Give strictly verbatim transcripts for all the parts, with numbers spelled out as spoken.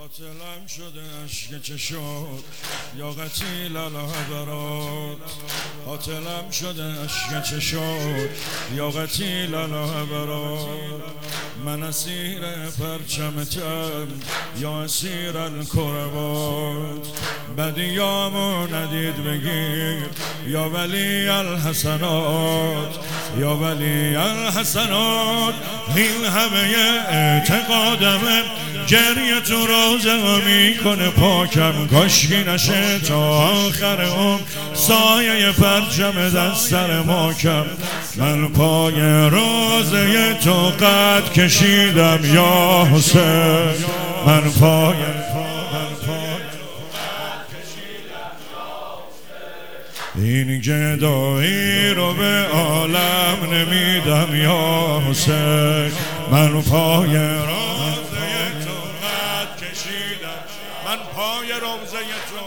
قاتلم شده عشق چشات یا قتیل الهبرات، قاتلم شده عشق چشات یا قتیل الهبرات. من اسیر پرچمتم یا اسیر الکربات، بدیامو ندید بگیر یا ولی الحسنات، یا ولی الحسنات. این همه اعتقادمه، گریه تو روزه میکنه پاکم، کاشکی نشه تا آخر عمر سایه پرچم دست سر ماکم. من پای روزه تو قد کشیدم یا حسین، من پای این گدایی رو به عالم نمیدم یا حسین. من پای روزه تو قد کشیدم، من پای روزه تو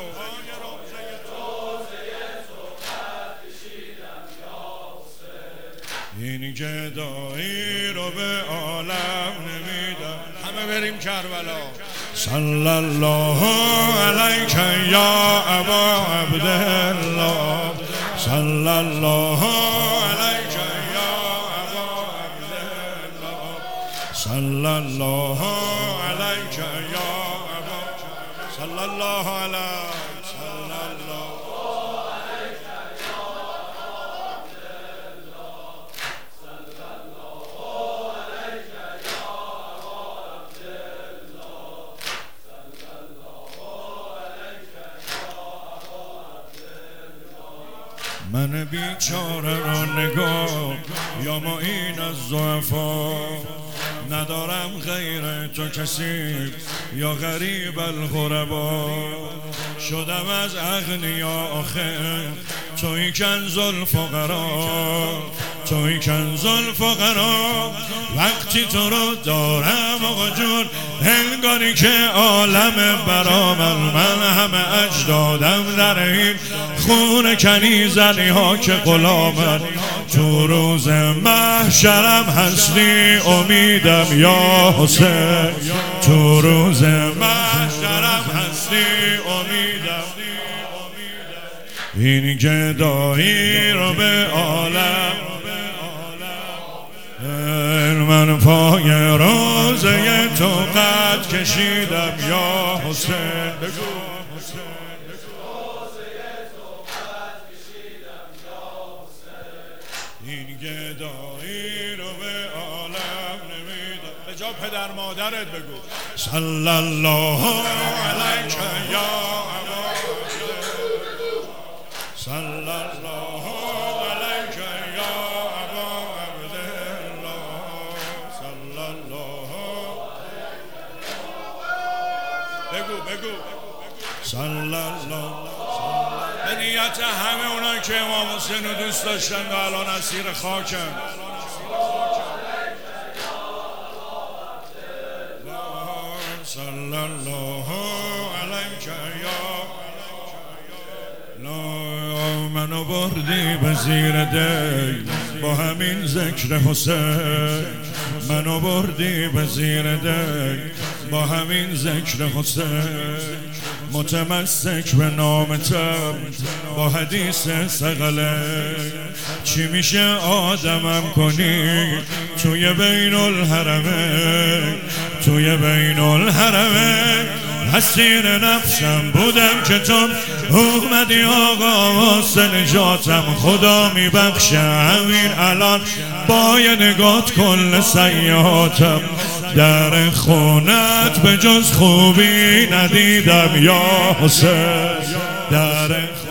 این گدایی رو به عالم نمیدم. همه بریم کربلا. صلی الله علیک یا ابا عبدالله، صلی الله علیک یا ابا عبدالله، صلی الله علیک یا ابا، صلی الله علیک، صلی الله من بیچاره را نگاه یا معین از ضعفا، ندارم غیر تو کسی یا غریب الغربا. شدم از اغنیا آخر توی کنز الفقرا، توی کنز الفقرا. وقتی تو رو دارم آقا جون هنگاری که عالم برامن، من همه اجدادم در این خون کنیزنی ها که غلامن. تو روز محشرم هستی امیدم یا حسین، تو روز محشرم هستی امیدم. این گدایی رو به عالم، من پای روزه تو قد کشیدم یا حسین. بگو این گدایی رو به عالم نمیدم. به جا پدر مادرت بگو صلی الله علیک یا ابا، صلی الله علیک یا ابا عبدالله، صلی الله. بگو بگو صلی الله. به نیت همه اونایی که امام حسین رو دوست داشتن و الان اسیر خاکن. صلی الله علیک یا لا. منو بردی به زیر دی با همین ذکر حسین، منو بردی به زیر دی با همین ذکر حسین. متمسک به نامتم با حدیث ثقله، چی میشه آدمم کنی توی بین الحرمه، توی بین الحرمه. اسیر نفسم بودم که تو اومدی آقا واسه نجاتم. خدا میبخشه همین الان با یه نگات کل سیئاتم. در خونت به جز خوبی ندیدم یا حسین، در